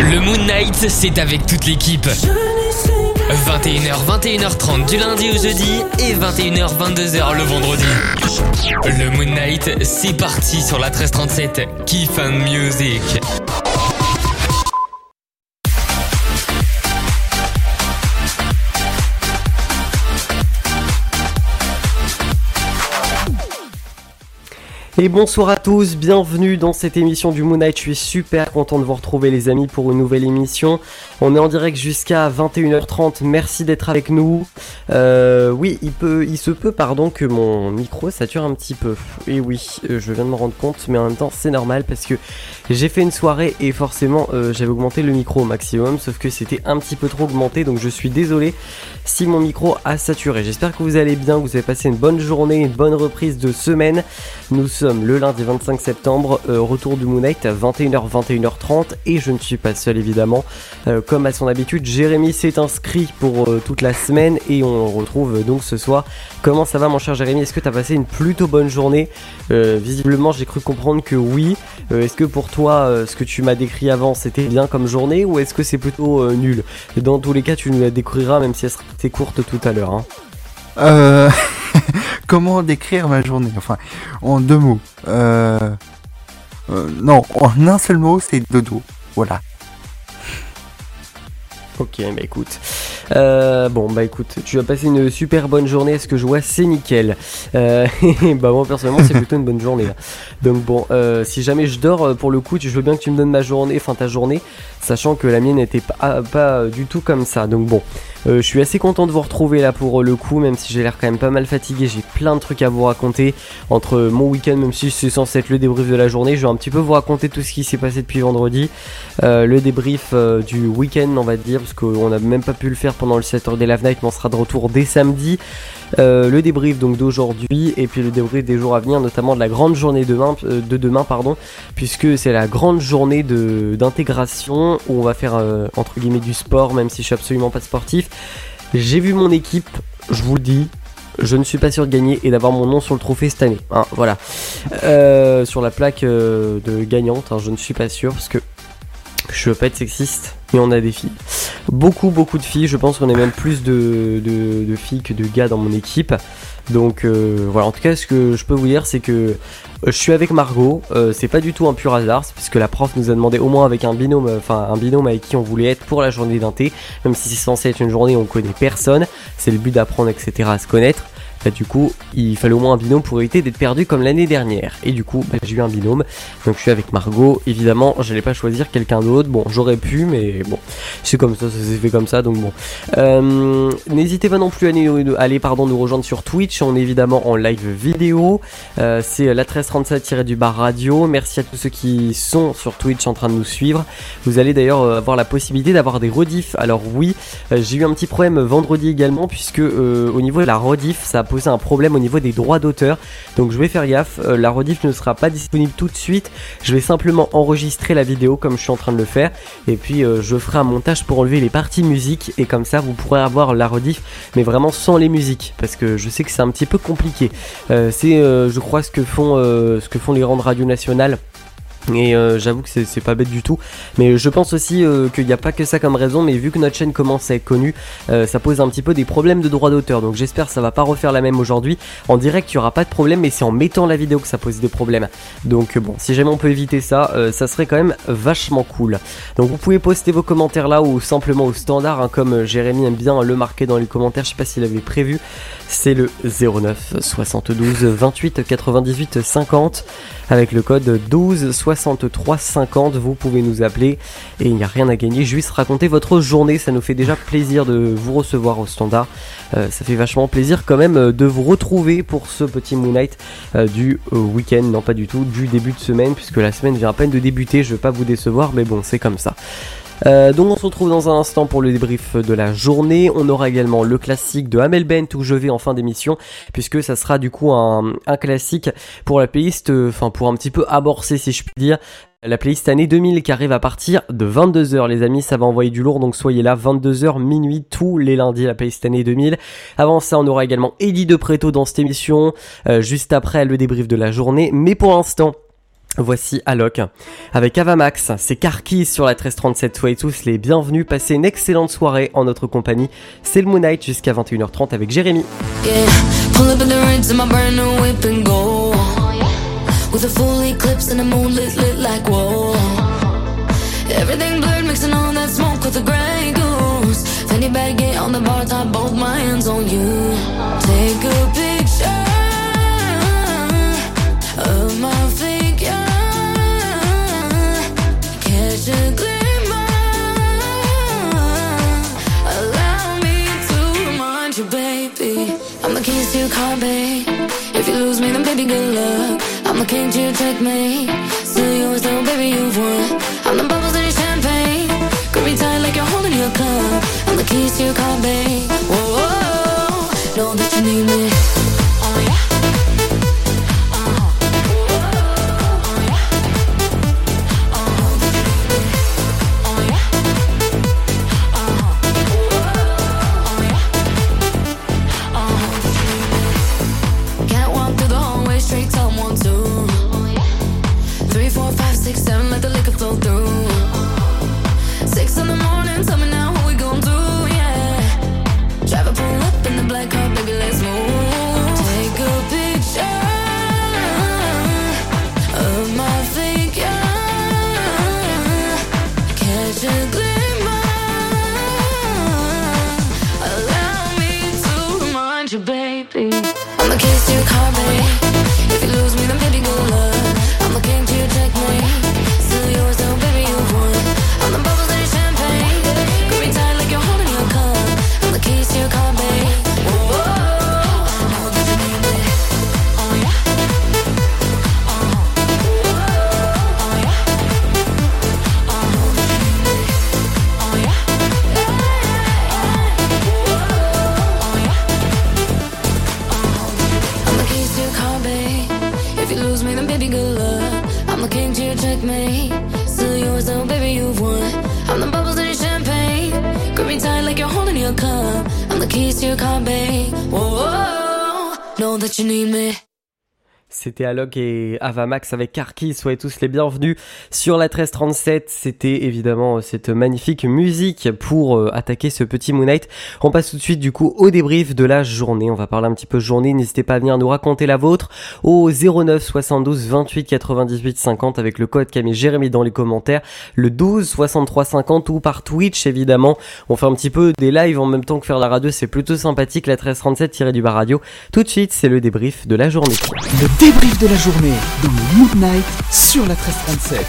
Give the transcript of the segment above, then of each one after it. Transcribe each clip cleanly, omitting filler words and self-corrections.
Le Moon Knight, c'est avec toute l'équipe. 21h, 21h30 du lundi au jeudi et 21h, 22h le vendredi. Le Moon Knight, c'est parti sur la 1337. Keep and Music. Et bonsoir à tous, bienvenue dans cette émission du Moon Knight. Je suis super content de vous retrouver les amis pour une nouvelle émission. On est en direct jusqu'à 21h30, merci d'être avec nous. Oui, il se peut que mon micro sature un petit peu. Et oui, je viens de me rendre compte, mais en même temps c'est normal parce que j'ai fait une soirée et forcément j'avais augmenté le micro au maximum, sauf que c'était un petit peu trop augmenté, donc je suis désolé si mon micro a saturé. J'espère que vous allez bien, que vous avez passé une bonne journée, une bonne reprise de semaine. Nous sommes le lundi 25 septembre, retour du Moon Knight à 21h, 21h30 et je ne suis pas seul évidemment. Comme à son habitude, Jérémy s'est inscrit pour toute la semaine et on le retrouve donc ce soir. Comment ça va mon cher Jérémy? Est-ce que tu as passé une plutôt bonne journée? Visiblement j'ai cru comprendre que oui. Est-ce que pour toi ce que tu m'as décrit avant c'était bien comme journée ou est-ce que c'est plutôt nul? Dans tous les cas tu nous la découvriras même si elle sera assez courte tout à l'heure hein. Comment décrire ma journée? Enfin, en deux mots. Non, en un seul mot, c'est dodo. Voilà. Ok, bah écoute. Écoute, tu vas passer une super bonne journée. Ce que je vois, c'est nickel. Bah moi personnellement, c'est plutôt une bonne journée. Là. Donc bon, si jamais je dors, pour le coup, je veux bien que tu me donnes ta journée, sachant que la mienne n'était pas du tout comme ça. Donc bon. Je suis assez content de vous retrouver là pour le coup, même si j'ai l'air quand même pas mal fatigué, j'ai plein de trucs à vous raconter entre mon week-end, même si c'est censé être le débrief de la journée, je vais un petit peu vous raconter tout ce qui s'est passé depuis vendredi, le débrief du week-end on va dire, parce qu'on n'a même pas pu le faire pendant le Saturday Live Night, mais on sera de retour dès samedi, le débrief donc d'aujourd'hui, et puis le débrief des jours à venir, notamment de la grande journée de demain, puisque c'est la grande journée d'intégration, où on va faire entre guillemets du sport, même si je suis absolument pas sportif. J'ai vu mon équipe, je vous le dis, je ne suis pas sûr de gagner et d'avoir mon nom sur le trophée cette année. Hein, voilà. Sur la plaque de gagnante, je ne suis pas sûr parce que je veux pas être sexiste, mais on a des filles. Beaucoup de filles, je pense qu'on est même plus de filles que de gars dans mon équipe. Donc voilà, en tout cas ce que je peux vous dire c'est que je suis avec Margot, c'est pas du tout un pur hasard, c'est parce que la prof nous a demandé au moins avec un binôme avec qui on voulait être pour la journée d'inté, même si c'est censé être une journée où on connaît personne, c'est le but d'apprendre etc à se connaître. Du coup il fallait au moins un binôme pour éviter d'être perdu comme l'année dernière, et du coup j'ai eu un binôme, donc je suis avec Margot. Évidemment j'allais pas choisir quelqu'un d'autre, bon j'aurais pu mais bon c'est comme ça s'est fait comme ça, donc bon n'hésitez pas non plus à aller nous rejoindre sur Twitch, on est évidemment en live vidéo, c'est la 1337-du-bar radio. Merci à tous ceux qui sont sur Twitch en train de nous suivre. Vous allez d'ailleurs avoir la possibilité d'avoir des rediffs. Alors oui, j'ai eu un petit problème vendredi également, puisque au niveau de la rediff ça a posé un problème au niveau des droits d'auteur, donc je vais faire gaffe, la rediff ne sera pas disponible tout de suite, je vais simplement enregistrer la vidéo comme je suis en train de le faire, et puis je ferai un montage pour enlever les parties musique, et comme ça vous pourrez avoir la rediff mais vraiment sans les musiques, parce que je sais que c'est un petit peu compliqué, c'est je crois ce que font les rangs de Radio Nationale. Et j'avoue que c'est pas bête du tout, mais je pense aussi qu'il n'y a pas que ça comme raison, mais vu que notre chaîne commence à être connue, ça pose un petit peu des problèmes de droit d'auteur, donc j'espère que ça va pas refaire la même aujourd'hui. En direct il n'y aura pas de problème, mais c'est en mettant la vidéo que ça pose des problèmes, donc bon, si jamais on peut éviter ça, ça serait quand même vachement cool. Donc vous pouvez poster vos commentaires là, ou simplement au standard, comme Jérémy aime bien le marquer dans les commentaires, je sais pas s'il avait prévu, c'est le 09 72 28 98 50 avec le code 12 63 50. Vous pouvez nous appeler et il n'y a rien à gagner, juste raconter votre journée, ça nous fait déjà plaisir de vous recevoir au standard, ça fait vachement plaisir quand même de vous retrouver pour ce petit Moon Knight du week-end, non pas du tout, du début de semaine, puisque la semaine vient à peine de débuter, je veux pas vous décevoir mais bon c'est comme ça. Donc on se retrouve dans un instant pour le débrief de la journée. On aura également le classique de Amel Bent où je vais en fin d'émission, puisque ça sera du coup un classique pour la playlist, pour un petit peu amorcer si je puis dire, la playlist année 2000 qui arrive à partir de 22h les amis, ça va envoyer du lourd, donc soyez là, 22h minuit tous les lundis, la playlist année 2000. Avant ça on aura également Eddie de Préto dans cette émission, juste après le débrief de la journée, mais pour l'instant Voici Alok avec Avamax, c'est Karkis sur la 1337. Soyez tous les bienvenus, passez une excellente soirée en notre compagnie. C'est le Moon Night jusqu'à 21h30 avec Jérémy. Yeah, pull up in the rinse in my brand new whip and go. With a full eclipse and the moon lit like whoa. Everything blurred, mixing all that smoke with the Grey Goose. Fanny baggy on the bar top, both my hands on you. Take a picture of my figure. Catch a glimmer. Allow me to remind you, baby. I'm the keys to your car, babe. If you lose me, then baby, good luck. I'm the king to your checkmate. Still yours though, baby, you've won. I'm the bubbles in your champagne. Grip me tight like you're holding your cup. I'm the keys to your car, babe. Whoa, whoa, whoa. Know that you need me. Oh yeah. C'était Alok et Avamax avec Karkis, soyez tous les bienvenus sur la 1337. C'était évidemment cette magnifique musique pour attaquer ce petit Moon Night. On passe tout de suite du coup au débrief de la journée. On va parler un petit peu journée, n'hésitez pas à venir nous raconter la vôtre au 09 72 28 98 50 avec le code qu'a mis Jérémy dans les commentaires, le 12 63 50 ou par Twitch évidemment. On fait un petit peu des lives en même temps que faire la radio, c'est plutôt sympathique, la 1337-du-bas radio. Tout de suite, c'est le débrief de la journée. Le débrief de la journée dans le Moon Night sur la 1337.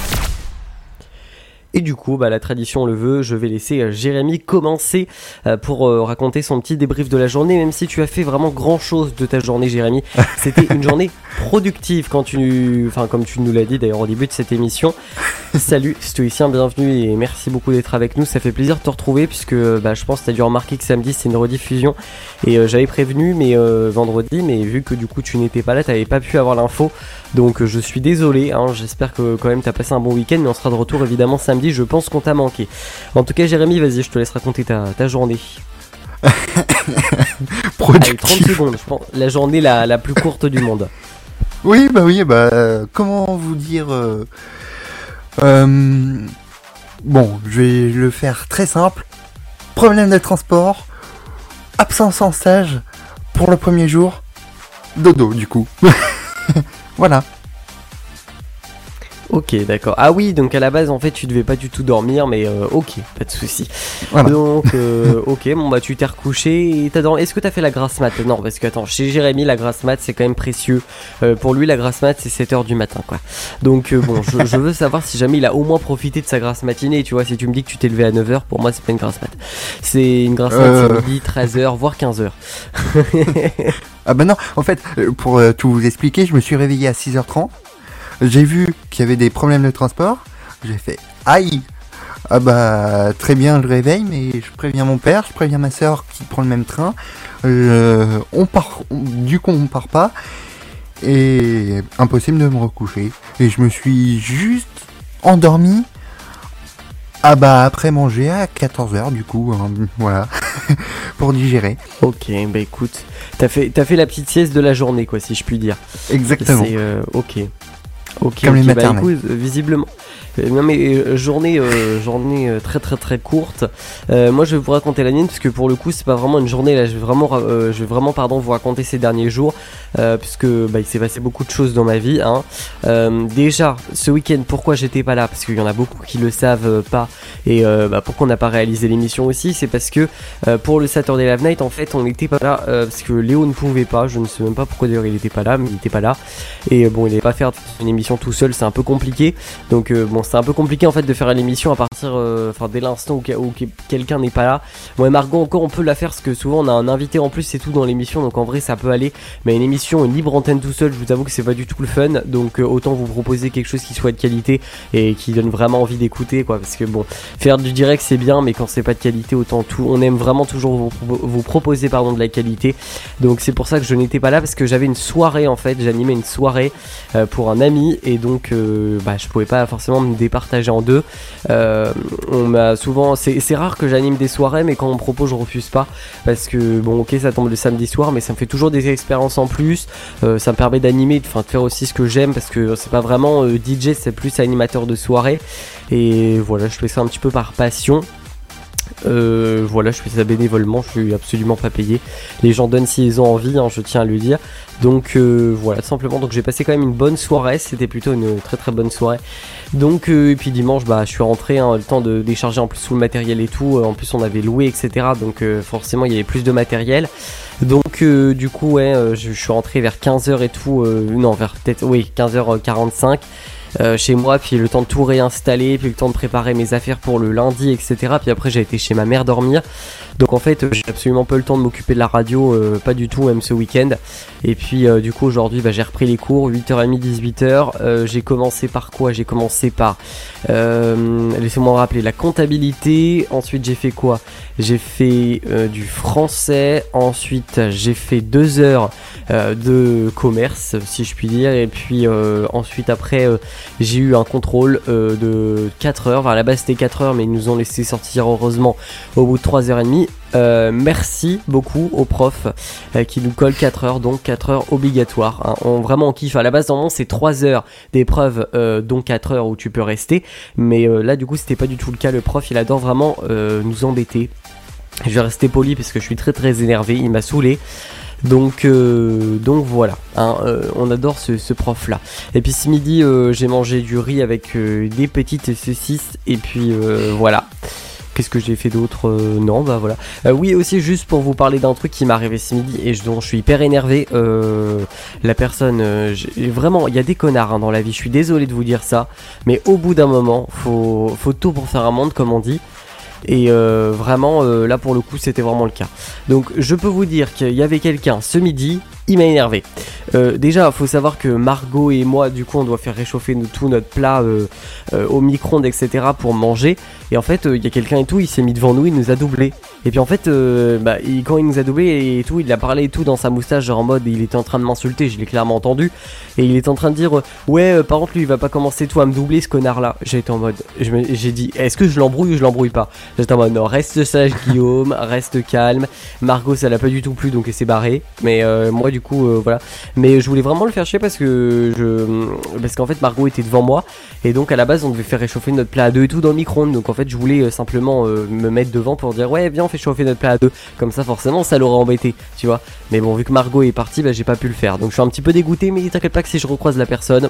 Et du coup, la tradition le veut, je vais laisser Jérémy commencer pour raconter son petit débrief de la journée, même si tu as fait vraiment grand chose de ta journée, Jérémy. C'était une journée productive comme tu nous l'as dit d'ailleurs au début de cette émission. Salut stoïcien, bienvenue et merci beaucoup d'être avec nous. Ça fait plaisir de te retrouver puisque je pense que tu as dû remarquer que samedi c'est une rediffusion et j'avais prévenu vendredi, mais vu que du coup tu n'étais pas là, tu n'avais pas pu avoir l'info. Donc je suis désolé, j'espère que quand même tu as passé un bon week-end, mais on sera de retour évidemment samedi. Je pense qu'on t'a manqué. En tout cas, Jérémy, vas-y, je te laisse raconter ta journée. Allez, 30 secondes, je pense. La journée la plus courte du monde. Oui, comment vous dire Bon, je vais le faire très simple. Problème de transport, absence en stage pour le premier jour, dodo du coup. Voilà. Ok, d'accord. Ah oui, donc à la base, en fait, tu devais pas du tout dormir, mais ok, pas de souci. Voilà. Donc, ok, tu t'es recouché. Est-ce que t'as fait la grasse mat ? Non, parce que attends, chez Jérémy, la grasse mat, c'est quand même précieux. Pour lui, la grasse mat, c'est 7h du matin, quoi. Donc, je veux savoir si jamais il a au moins profité de sa grasse matinée. Tu vois, si tu me dis que tu t'es levé à 9h, pour moi, c'est pas une grasse mat. C'est une grasse mat, c'est midi, 13h, voire 15h. Ah non, en fait, pour tout vous expliquer, je me suis réveillé à 6h30. J'ai vu qu'il y avait des problèmes de transport. J'ai fait aïe. Ah très bien le réveil, mais je préviens mon père, je préviens ma soeur qui prend le même train. On part pas. Et impossible de me recoucher. Et je me suis juste endormi. Après manger à 14h du coup, voilà, pour digérer. Ok, écoute, t'as fait la petite sieste de la journée, quoi, si je puis dire. Exactement. C'est ok. Ok, Comme les bah maternelles. écoute, visiblement. Non mais journée très très très courte. Moi je vais vous raconter la mienne parce que pour le coup c'est pas vraiment une journée là. Je vais vraiment pardon vous raconter ces derniers jours puisque bah, il s'est passé beaucoup de choses dans ma vie. Hein. Déjà ce week-end pourquoi j'étais pas là parce qu'il y en a beaucoup qui le savent pas et bah, pourquoi on n'a pas réalisé l'émission aussi c'est parce que pour le Saturday Live Night en fait on n'était pas là parce que Léo ne pouvait pas. Je ne sais même pas pourquoi d'ailleurs il était pas là mais il était pas là et bon il n'allait pas faire une émission tout seul c'est un peu compliqué donc bon c'est un peu compliqué en fait de faire une émission à partir dès l'instant où quelqu'un n'est pas là. Moi et Margot encore on peut la faire parce que souvent on a un invité en plus c'est tout dans l'émission donc en vrai ça peut aller mais une émission une libre antenne tout seul je vous avoue que c'est pas du tout le fun donc autant vous proposer quelque chose qui soit de qualité et qui donne vraiment envie d'écouter quoi parce que bon faire du direct c'est bien mais quand c'est pas de qualité autant tout on aime vraiment toujours vous proposer de la qualité donc c'est pour ça que je n'étais pas là parce que j'avais une soirée en fait j'animais une soirée pour un ami et donc je pouvais pas forcément me départager en deux. On m'a souvent, c'est rare que j'anime des soirées, mais quand on me propose, je refuse pas parce que bon, ok, ça tombe le samedi soir, mais ça me fait toujours des expériences en plus. Ça me permet d'animer, de faire aussi ce que j'aime parce que c'est pas vraiment DJ, c'est plus animateur de soirée. Et voilà, je fais ça un petit peu par passion. Voilà, je fais ça bénévolement, je suis absolument pas payé. Les gens donnent s'ils ont envie, hein, je tiens à le dire. Donc voilà, tout simplement. Donc j'ai passé quand même une bonne soirée, c'était plutôt une très très bonne soirée. Donc et puis dimanche, je suis rentré, hein, le temps de décharger en plus tout le matériel et tout. En plus on avait loué, etc. Donc forcément il y avait plus de matériel. Donc du coup ouais, je suis rentré vers 15h et tout. Non, vers peut-être oui 15h45. Chez moi, puis le temps de tout réinstaller, puis le temps de préparer mes affaires pour le lundi, etc. Puis après j'ai été chez ma mère dormir. Donc en fait j'ai absolument pas eu le temps de m'occuper de la radio, pas du tout même ce week-end. Et puis du coup aujourd'hui j'ai repris les cours 8h30 18h. J'ai commencé par quoi? J'ai commencé par laissez-moi rappeler la comptabilité. Ensuite j'ai fait quoi? J'ai fait du français. Ensuite j'ai fait 2 heures de commerce si je puis dire. Et puis ensuite après j'ai eu un contrôle de 4 heures. Enfin, à la base c'était 4 heures mais ils nous ont laissé sortir heureusement au bout de 3h30. Merci beaucoup aux profs qui nous collent 4 heures, donc 4 heures obligatoires. Hein. On kiffe. À la base, normalement, c'est 3 heures d'épreuve, donc 4 heures où tu peux rester. Mais là, du coup, c'était pas du tout le cas. Le prof, il adore vraiment nous embêter. Je vais rester poli parce que je suis très très énervé. Il m'a saoulé. Donc voilà, hein, on adore ce prof là. Et puis ce midi j'ai mangé du riz avec des petites saucisses et puis voilà. Qu'est-ce que j'ai fait d'autre? Non, voilà. Oui, aussi juste pour vous parler d'un truc qui m'est arrivé ce midi et dont je suis hyper énervé. La personne, vraiment, il y a des connards hein, dans la vie. Je suis désolé de vous dire ça, mais au bout d'un moment, faut tout pour faire un monde, comme on dit. Et vraiment là pour le coup c'était vraiment le cas. Donc je peux vous dire qu'il y avait quelqu'un ce midi, il m'a énervé. Déjà faut savoir que Margot et moi du coup on doit faire réchauffer tout notre plat au micro-ondes etc pour manger. Et en fait il y a quelqu'un et tout, il s'est mis devant nous, il nous a doublé. Et puis en fait quand il nous a doublé et tout, il a parlé et tout dans sa moustache genre en mode il était en train de m'insulter, je l'ai clairement entendu. Et il était en train de dire ouais par contre lui il va pas commencer tout à me doubler ce connard là. J'ai été en mode, j'ai dit est-ce que je l'embrouille ou je l'embrouille pas? J'étais en mode non reste sage Guillaume, reste calme. Margot ça l'a pas du tout plu donc elle s'est barrée. Mais moi du coup voilà. Mais je voulais vraiment le faire chier parce qu'en fait Margot était devant moi. Et donc à la base on devait faire réchauffer notre plat à deux et tout dans le micro-ondes. Donc en fait je voulais simplement me mettre devant pour dire ouais viens on fait chauffer notre plat à deux. Comme ça forcément ça l'aurait embêté, tu vois. Mais bon vu que Margot est partie j'ai pas pu le faire. Donc je suis un petit peu dégoûté mais t'inquiète pas que si je recroise la personne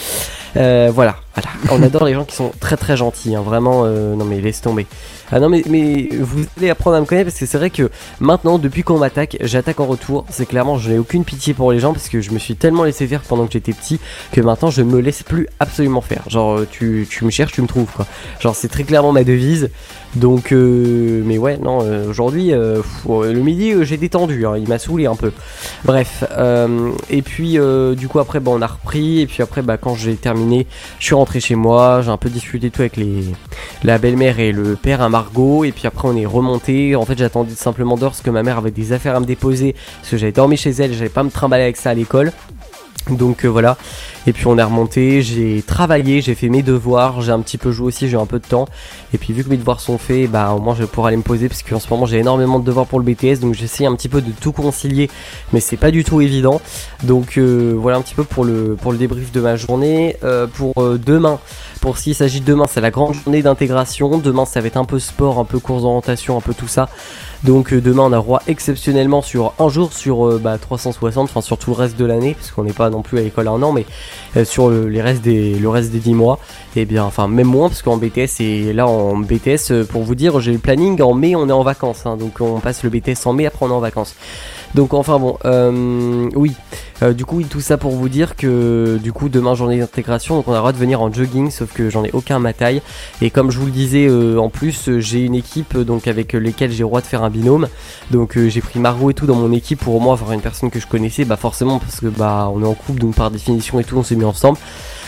voilà. On adore les gens qui sont très très gentils hein. Vraiment non mais laisse tomber. Ah non mais vous allez apprendre à me connaître parce que c'est vrai que maintenant depuis qu'on m'attaque j'attaque en retour. C'est clairement je n'ai aucune pitié pour les gens parce que je me suis tellement laissé faire pendant que j'étais petit que maintenant je me laisse plus absolument faire. Genre tu me cherches tu me trouves quoi. Genre c'est très clairement ma devise. Donc mais ouais non aujourd'hui le midi j'ai détendu hein, il m'a saoulé un peu. Bref et puis du coup après on a repris et puis après quand j'ai terminé je suis rentré chez moi, j'ai un peu discuté tout avec la belle-mère et le père à Margot et puis après on est remonté. En fait j'attendais simplement dehors parce que ma mère avait des affaires à me déposer parce que j'avais dormi chez elle, j'allais pas me trimballer avec ça à l'école. Donc voilà, et puis on est remonté, j'ai travaillé, j'ai fait mes devoirs, j'ai un petit peu joué aussi, j'ai eu un peu de temps. Et puis vu que mes devoirs sont faits, bah au moins je vais pouvoir aller me poser parce qu'en ce moment j'ai énormément de devoirs pour le BTS. Donc j'essaie un petit peu de tout concilier, mais c'est pas du tout évident. Donc voilà un petit peu pour le débrief de ma journée. Pour demain, pour ce qui s'agit de demain, c'est la grande journée d'intégration. Demain ça va être un peu sport, un peu course d'orientation, un peu tout ça. Donc demain on a droit exceptionnellement sur un jour sur 360, enfin sur tout le reste de l'année, parce qu'on n'est pas non plus à l'école à un an, mais sur le reste des 10 mois, et bien enfin même moins, parce qu'en BTS, et là en BTS pour vous dire, j'ai le planning, en mai on est en vacances, hein, donc on passe le BTS en mai, après on est en vacances. Donc enfin bon, oui, du coup oui, tout ça pour vous dire que du coup demain journée d'intégration, donc on a le droit de venir en jogging, sauf que j'en ai aucun à ma taille, et comme je vous le disais, en plus j'ai une équipe donc avec lesquelles j'ai le droit de faire un binôme, donc j'ai pris Margot et tout dans mon équipe pour au moins avoir une personne que je connaissais, bah forcément parce que bah on est en couple, donc par définition et tout on s'est mis ensemble.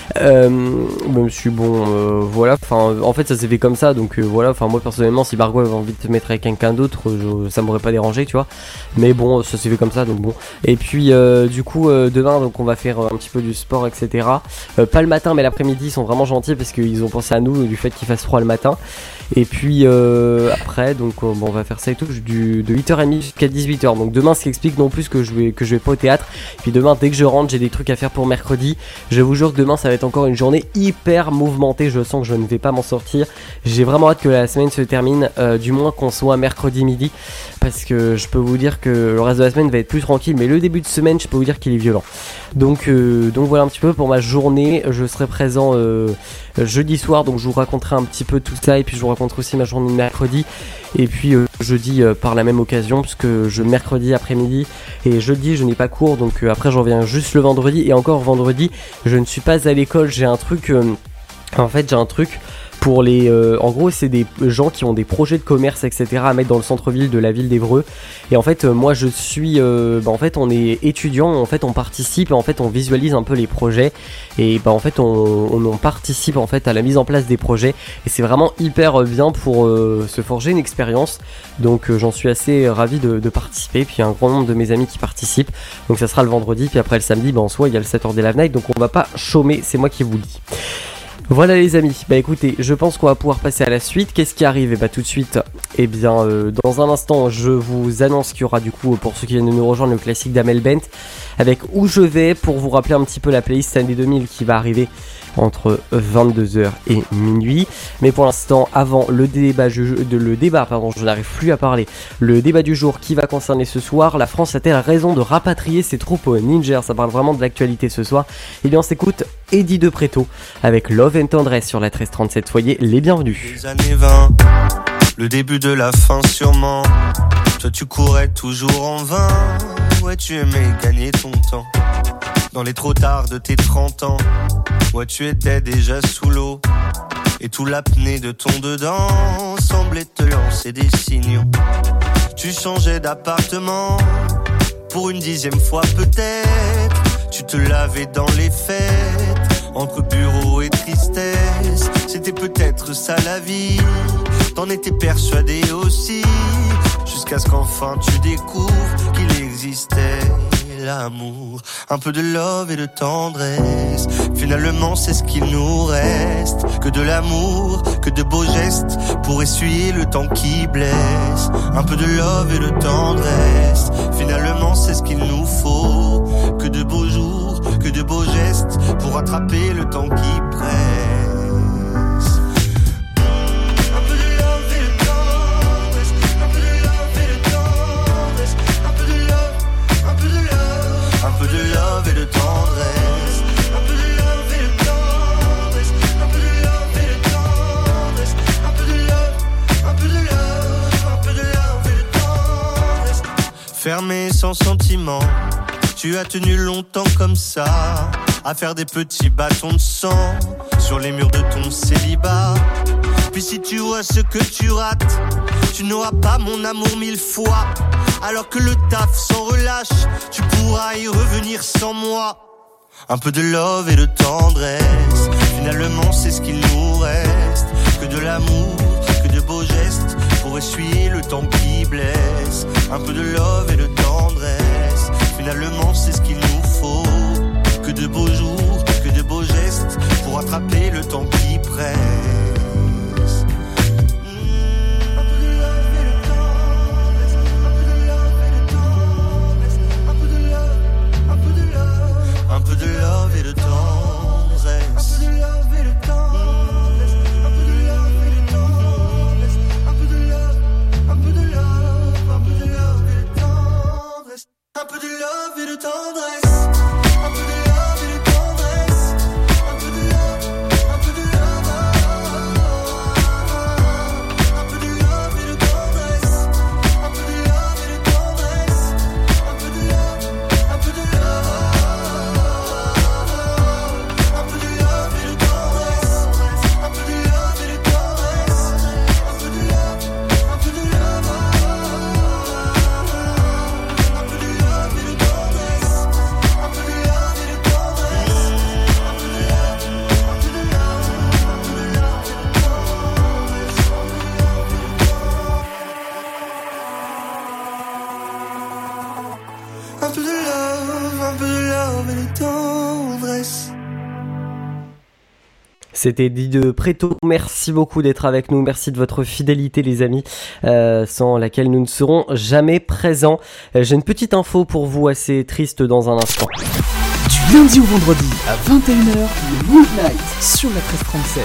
Même si bon voilà, enfin en fait ça s'est fait comme ça, donc voilà, enfin moi personnellement si Margot avait envie de te mettre avec quelqu'un d'autre, ça m'aurait pas dérangé, tu vois, mais bon ça s'est fait comme ça, donc bon. Et puis du coup demain donc on va faire un petit peu du sport, etc. Pas le matin mais l'après-midi, ils sont vraiment gentils parce qu'ils ont pensé à nous du fait qu'il fasse froid le matin. Et puis après donc bon, on va faire ça et tout de 8h30 jusqu'à 18h. Donc demain, ce qui explique non plus que je vais pas au théâtre. Et puis demain, dès que je rentre, j'ai des trucs à faire pour mercredi. Je vous jure que demain ça va être encore une journée hyper mouvementée. Je sens que je ne vais pas m'en sortir. J'ai vraiment hâte que la semaine se termine, du moins qu'on soit mercredi midi, parce que je peux vous dire que le reste de la semaine va être plus tranquille, mais le début de semaine, je peux vous dire qu'il est violent. Donc voilà un petit peu pour ma journée. Je serai présent jeudi soir, donc je vous raconterai un petit peu tout ça, et puis je vous raconterai aussi ma journée de mercredi, et puis jeudi par la même occasion, puisque mercredi après-midi et jeudi je n'ai pas cours, donc après je reviens juste le vendredi, et encore vendredi je ne suis pas à l'école, j'ai un truc pour les en gros c'est des gens qui ont des projets de commerce, etc. à mettre dans le centre-ville de la ville d'Évreux. Et en fait moi je suis en fait on est étudiant, en fait on participe, en fait on visualise un peu les projets, et en fait on participe en fait à la mise en place des projets, et c'est vraiment hyper bien pour se forger une expérience. Donc j'en suis assez ravi de participer. Puis il y a un grand nombre de mes amis qui participent, donc ça sera le vendredi, puis après le samedi en soi il y a le Saturday Live Night, donc on va pas chômer, c'est moi qui vous le dis. Voilà les amis, bah écoutez, je pense qu'on va pouvoir passer à la suite. Qu'est-ce qui arrive? Et bah tout de suite, et bien dans un instant, je vous annonce qu'il y aura du coup, pour ceux qui viennent de nous rejoindre, le classique d'Amel Bent avec Où je vais, pour vous rappeler un petit peu la playlist années 2000 qui va arriver entre 22h et minuit. Mais pour l'instant, avant le débat, je n'arrive plus à parler. Le débat du jour qui va concerner ce soir: la France a-t-elle raison de rapatrier ses troupes au Niger? Ça parle vraiment de l'actualité ce soir. Et bien on s'écoute Eddie De Pretto avec Love and Tendresse sur la 1337. Soyez les bienvenus. Les années 20, le début de la fin sûrement. Toi tu courais toujours en vain. Ouais, tu aimais gagner ton temps dans les trop tard de tes 30 ans. Ouais, tu étais déjà sous l'eau, et tout l'apnée de ton dedans semblait te lancer des signaux. Tu changeais d'appartement pour une 10e fois peut-être. Tu te lavais dans les fêtes, entre bureau et tristesse. C'était peut-être ça la vie, t'en étais persuadé aussi, jusqu'à ce qu'enfin tu découvres qu'il existait l'amour, un peu de love et de tendresse. Finalement c'est ce qu'il nous reste, que de l'amour, que de beaux gestes pour essuyer le temps qui blesse. Un peu de love et de tendresse, finalement c'est ce qu'il nous faut, que de beaux jours, que de beaux gestes pour attraper le temps qui presse. Un peu de love et de tendresse, un peu de love et de tendresse, un peu de love et de tendresse, un peu de love, un peu de love, un peu de love et de tendresse. Fermé sans sentiment, tu as tenu longtemps comme ça, à faire des petits bâtons de sang sur les murs de ton célibat. Puis si tu vois ce que tu rates, tu n'auras pas mon amour 1000 fois. Alors que le taf s'en relâche, tu pourras y revenir sans moi. Un peu de love et de tendresse, finalement c'est ce qu'il nous reste, que de l'amour, que de beaux gestes pour essuyer le temps qui blesse. Un peu de love et de tendresse, finalement c'est ce qu'il nous faut, que C'était dit de Préto. Merci beaucoup d'être avec nous. Merci de votre fidélité, les amis, sans laquelle nous ne serons jamais présents. J'ai une petite info pour vous assez triste dans un instant. Du lundi au vendredi à 21h, le Midnight sur la 1337.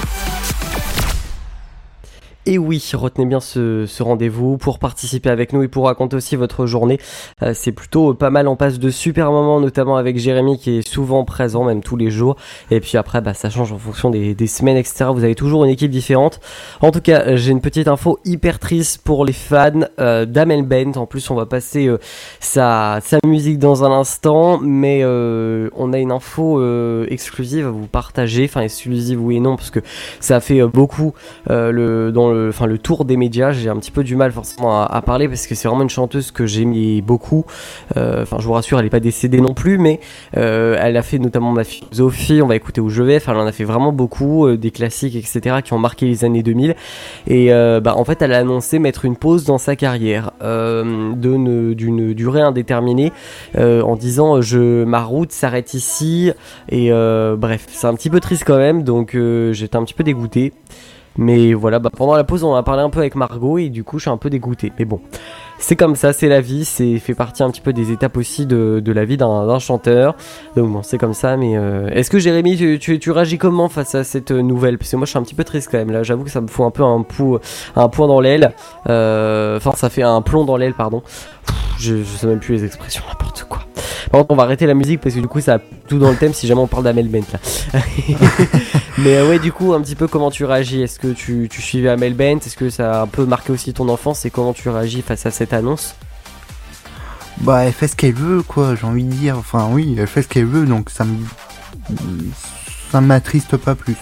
Et oui, retenez bien ce rendez-vous pour participer avec nous et pour raconter aussi votre journée. C'est plutôt pas mal, on passe de super moments, notamment avec Jérémy qui est souvent présent, même tous les jours. Et puis après, ça change en fonction des semaines, etc. Vous avez toujours une équipe différente. En tout cas, j'ai une petite info hyper triste pour les fans d'Amel Bent. En plus, on va passer sa musique dans un instant, mais on a une info exclusive à vous partager. Enfin, exclusive oui et non, parce que ça a fait beaucoup le tour des médias. J'ai un petit peu du mal forcément à parler parce que c'est vraiment une chanteuse que j'aimais beaucoup. Je vous rassure, elle n'est pas décédée non plus, mais elle a fait notamment Ma philosophie, On va écouter où je vais. Enfin, elle en a fait vraiment beaucoup, des classiques, etc. qui ont marqué les années 2000. Et en fait, elle a annoncé mettre une pause dans sa carrière d'une durée indéterminée en disant ma route s'arrête ici. Et bref, c'est un petit peu triste quand même, donc j'étais un petit peu dégoûté. Mais voilà, pendant la pause, on a parlé un peu avec Margot et du coup, je suis un peu dégoûté. Mais bon, c'est comme ça, c'est la vie, c'est fait partie un petit peu des étapes aussi de la vie d'un chanteur. Donc bon, c'est comme ça, mais est-ce que Jérémy, tu réagis comment face à cette nouvelle ? Parce que moi, je suis un petit peu triste quand même, là, j'avoue que ça me fout un peu un point dans l'aile. Ça fait un plomb dans l'aile, pardon. Je sais même plus les expressions, n'importe quoi. Par contre, on va arrêter la musique parce que du coup, ça a tout dans le thème si jamais on parle d'Amel Bent là. Mais ouais, du coup, un petit peu comment tu réagis ? Est-ce que tu suivais Amel Bent ? Est-ce que ça a un peu marqué aussi ton enfance ? Et comment tu réagis face à cette annonce ? Elle fait ce qu'elle veut, quoi, j'ai envie de dire. Enfin, oui, elle fait ce qu'elle veut, donc ça m'attriste pas plus.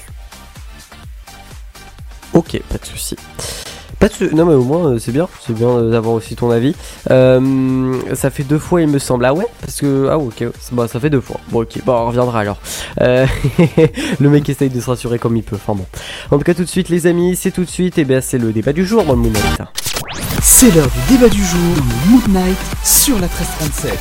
Ok, pas de soucis. Non mais au moins c'est bien d'avoir aussi ton avis. Ça fait 2 fois il me semble. Ah ouais, parce que ok, ça fait 2 fois. Bon ok, on reviendra alors. Le mec essaye de se rassurer comme il peut. Enfin bon. En tout cas tout de suite les amis, c'est tout de suite. Et c'est le débat du jour dans le Moon Night. C'est l'heure du débat du jour dans le Moon Night sur la 1337.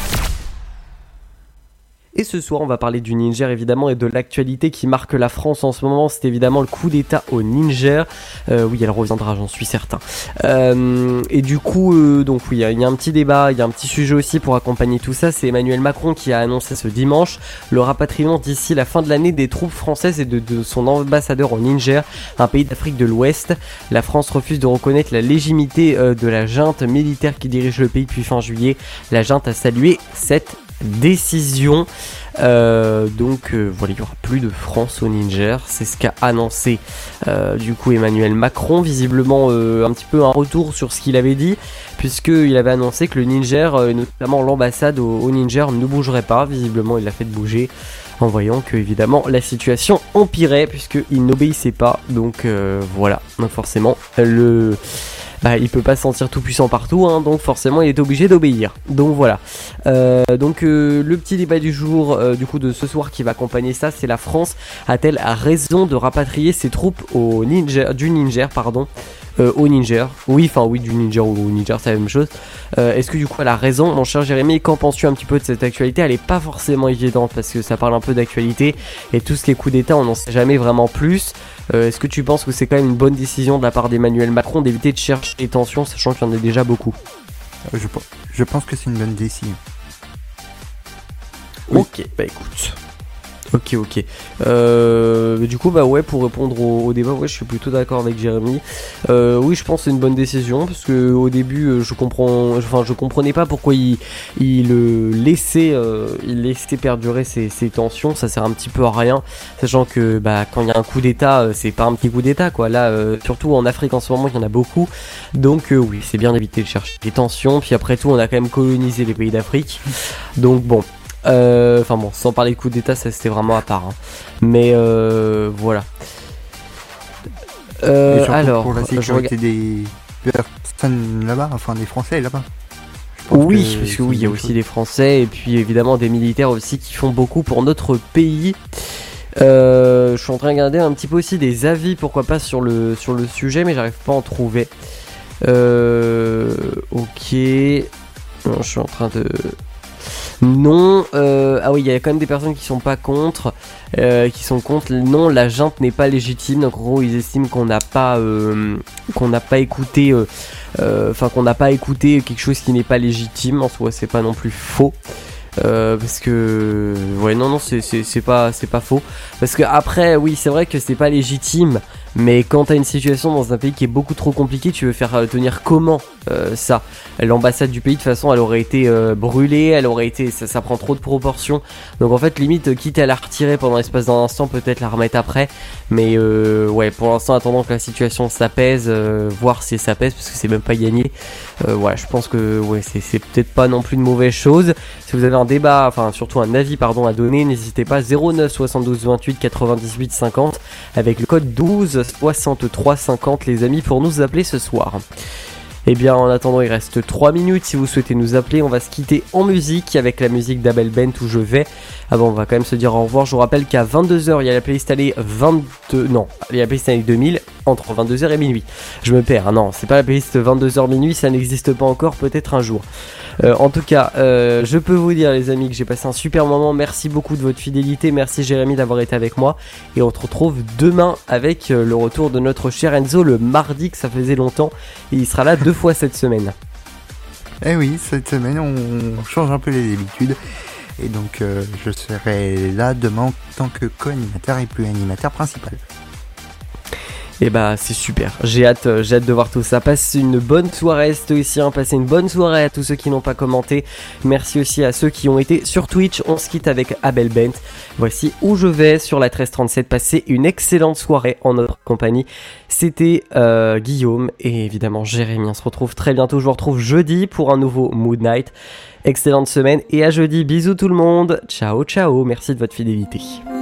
Et ce soir, on va parler du Niger évidemment et de l'actualité qui marque la France en ce moment. C'est évidemment le coup d'état au Niger. Oui, elle reviendra, j'en suis certain. Et du coup, donc oui, il y a un petit débat, il y a un petit sujet aussi pour accompagner tout ça. C'est Emmanuel Macron qui a annoncé ce dimanche le rapatriement d'ici la fin de l'année des troupes françaises et de son ambassadeur au Niger, un pays d'Afrique de l'Ouest. La France refuse de reconnaître la légitimité de la junte militaire qui dirige le pays depuis fin juillet. La junte a salué cette décision. Voilà, il n'y aura plus de France au Niger, c'est ce qu'a annoncé du coup Emmanuel Macron, visiblement un petit peu un retour sur ce qu'il avait dit, puisqu'il avait annoncé que le Niger, notamment l'ambassade au Niger, ne bougerait pas. Visiblement il l'a fait bouger en voyant que évidemment la situation empirait puisqu'il n'obéissait pas, donc voilà, donc forcément il peut pas se sentir tout puissant partout, donc forcément il est obligé d'obéir. Donc voilà. Le petit débat du jour, du coup de ce soir qui va accompagner ça, c'est la France a-t-elle raison de rapatrier ses troupes au Niger, au Niger. Oui, du Niger au Niger, c'est la même chose. Est-ce que du coup elle a raison, mon cher Jérémy? Qu'en penses-tu un petit peu de cette actualité? Elle est pas forcément évidente parce que ça parle un peu d'actualité et tout ce qui est coup d'état, on n'en sait jamais vraiment plus. Est-ce que tu penses que c'est quand même une bonne décision de la part d'Emmanuel Macron d'éviter de chercher les tensions, sachant qu'il y en a déjà beaucoup? Je pense que c'est une bonne décision. Oui. Ok, écoute. Ok. Du coup, pour répondre au débat, je suis plutôt d'accord avec Jérémy. Oui, je pense que c'est une bonne décision parce que au début, je comprenais pas pourquoi il laissait perdurer ces tensions. Ça sert un petit peu à rien, sachant que quand il y a un coup d'état, c'est pas un petit coup d'état quoi. Là, surtout en Afrique en ce moment, il y en a beaucoup. Donc oui, c'est bien d'éviter de chercher des tensions. Puis après tout, on a quand même colonisé les pays d'Afrique. Donc bon. Sans parler de coup d'état, ça c'était vraiment à part. Mais voilà. Alors, pour la sécurité des personnes là-bas, enfin des Français là-bas. Oui, parce que oui, il y a aussi des Français et puis évidemment des militaires aussi qui font beaucoup pour notre pays. Je suis en train de regarder un petit peu aussi des avis, pourquoi pas sur le sujet, mais j'arrive pas à en trouver. Ok. Non, je suis en train de Non, ah oui, il y a quand même des personnes qui sont pas contre, qui sont contre. Non, la junte n'est pas légitime. Donc en gros, ils estiment qu'on n'a pas écouté, qu'on n'a pas écouté quelque chose qui n'est pas légitime. En soi, c'est pas non plus faux. Parce que ouais non c'est pas faux, parce que après oui c'est vrai que c'est pas légitime, mais quand t'as une situation dans un pays qui est beaucoup trop compliqué, tu veux faire tenir comment ça. L'ambassade du pays de toute façon elle aurait été brûlée, elle aurait été ça prend trop de proportions, donc en fait limite quitte à la retirer pendant l'espace d'un instant, peut-être la remettre après, mais ouais pour l'instant attendant que la situation s'apaise, voir si ça pèse, parce que c'est même pas gagné. Ouais je pense que ouais c'est peut-être pas non plus une mauvaise chose. Si vous avez un débat, enfin surtout un avis pardon à donner, n'hésitez pas, 09 72 28 98 50 avec le code 12 63 50 les amis pour nous appeler ce soir. Et bien en attendant il reste 3 minutes, si vous souhaitez nous appeler on va se quitter en musique avec la musique d'Abel Bent où je vais. Ah bon on va quand même se dire au revoir, je vous rappelle qu'à 22h il y a la playlist allée 2000 entre 22h et minuit. Je me perds, non c'est pas la playlist 22h minuit, ça n'existe pas encore, peut-être un jour. En tout cas, je peux vous dire les amis que j'ai passé un super moment, merci beaucoup de votre fidélité, merci Jérémy d'avoir été avec moi, et on se retrouve demain avec le retour de notre cher Enzo le mardi, que ça faisait longtemps, et il sera là 2 fois cette semaine. Eh oui, cette semaine on change un peu les habitudes, et donc je serai là demain en tant que co-animateur et plus animateur principal. Et bah c'est super, j'ai hâte de voir tout ça. Passez une bonne soirée stoïcien, passez une bonne soirée à tous ceux qui n'ont pas commenté. Merci aussi à ceux qui ont été sur Twitch. On se quitte avec Abel Bent. Voici où je vais sur la 1337. Passez une excellente soirée en notre compagnie. C'était Guillaume et évidemment Jérémy. On se retrouve très bientôt, je vous retrouve jeudi pour un nouveau Mood Night. Excellente semaine et à jeudi, bisous tout le monde. Ciao ciao, merci de votre fidélité.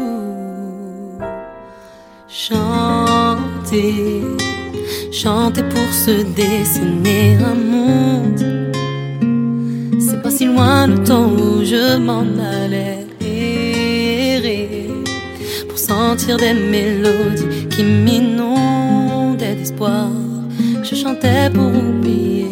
Chanter pour se dessiner un monde. C'est pas si loin le temps où je m'en allais errer pour sentir des mélodies qui m'inondaient d'espoir. Je chantais pour oublier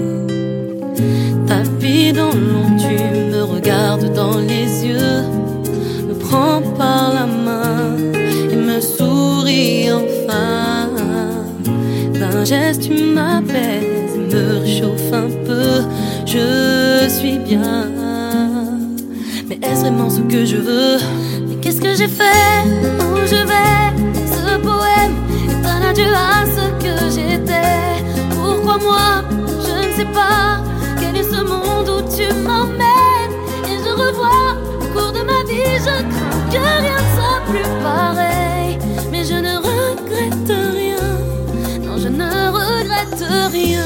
ta vie dans l'ombre. Tu me regardes dans les yeux, me prends par la main et me souris enfin. D'un geste tu m'apaises et me réchauffe un peu. Je suis bien, mais est-ce vraiment ce que je veux? Mais qu'est-ce que j'ai fait? Où je vais? Ce poème est un adieu à ce que j'étais. Pourquoi moi? Je ne sais pas. Quel est ce monde où tu m'emmènes? Et je revois au cours de ma vie, je crains que rien ne soit plus pareil. Mais je ne regrette rien, non je ne regrette rien.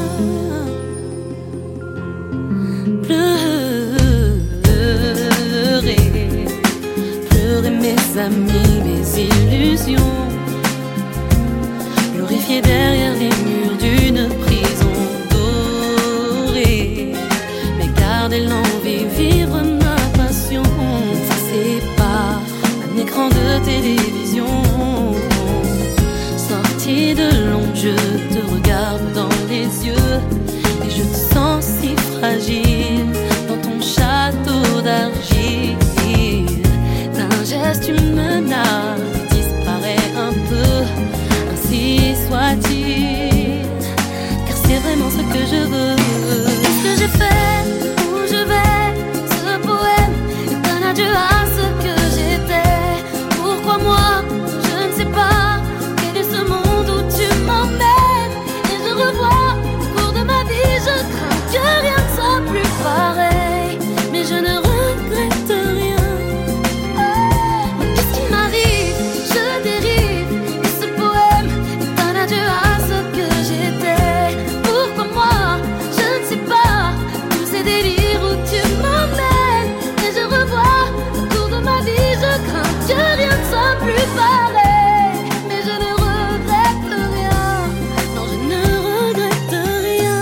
Pleurer mes amis, mes illusions, glorifier derrière les murs d'une prison dorée, mais garder l'envie, vivre ma passion, c'est pas un écran de télévision. Sorti de l'ombre, je te regarde dans les yeux et je te sens si fragile dans ton château d'argile. D'un geste tu me nages, disparaît un peu, ainsi soit-il, car c'est vraiment ce que je veux. Qu'est-ce que j'ai fait? Où je vais? Ce poème est un adieu à ce que j'étais. Pourquoi moi? Je ne sais pas. Quel est ce monde où tu m'emmènes? Et je revois au cours de ma vie, je crains que rien ne soit plus pareil. Mais je ne regrette rien. Mais qu'est-ce qui m'arrive? Je dérive. Et ce poème est un adieu à ce que j'étais. Pourquoi moi? Je ne sais pas. Tous ces délires où tu m'emmènes. Et je revois au cours de ma vie, je crains que rien ne soit plus pareil. Mais je ne regrette rien. Non, je ne regrette rien.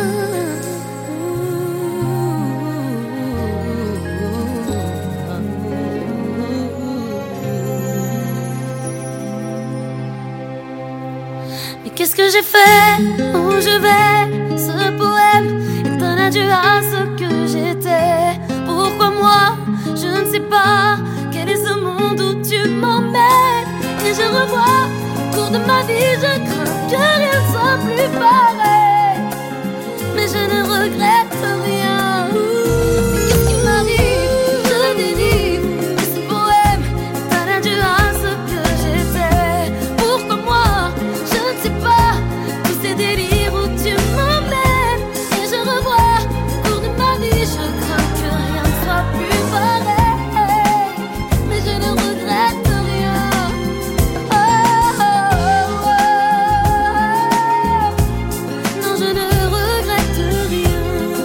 Mais qu'est-ce que j'ai fait? Où je vais? Ce poème est un adieu à ce que j'étais. Pour je ne sais pas quel est ce monde où tu m'emmènes. Et je revois au cours de ma vie, je crains que rien ne soit plus pareil. Mais je ne regrette rien. Qu'est-ce qui m'arrive? Je dérive de ce poème, est un adieu à ce que j'étais. Pourquoi moi? Je ne sais pas. Tous ces délires où tu m'emmènes. Et je revois au cours de ma vie, je crains que rien ne soit plus pareil. Mais je ne regrette rien. Oh, oh, oh, oh. Non, je ne regrette rien.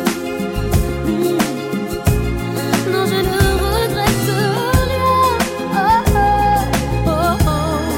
Non, je ne regrette rien. Oh, oh, oh,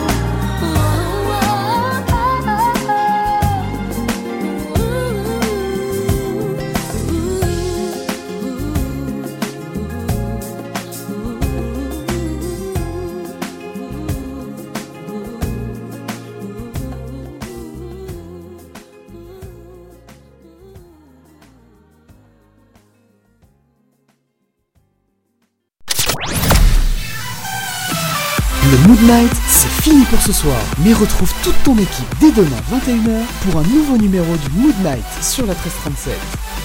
Le Mood Night, c'est fini pour ce soir. Mais retrouve toute ton équipe dès demain 21h pour un nouveau numéro du Mood Night sur la 1337.